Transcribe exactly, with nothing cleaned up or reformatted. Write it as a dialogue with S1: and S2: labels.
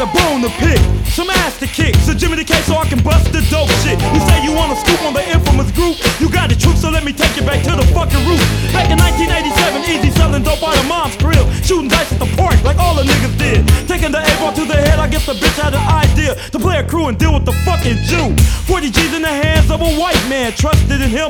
S1: bone to pick, some ass to kick, so Jimmy the K so I can bust the dope shit. You say you want to scoop on the infamous group, you got the truth, so let me take you back to the fucking roots. Back in nineteen eighty-seven, Easy selling dope out of mom's crib, shooting dice at the park like all the niggas did. Taking the A-ball to the head, I guess the bitch had an idea to play a crew and deal with the fucking Jew. forty G's in the hands of a white man, trusted in him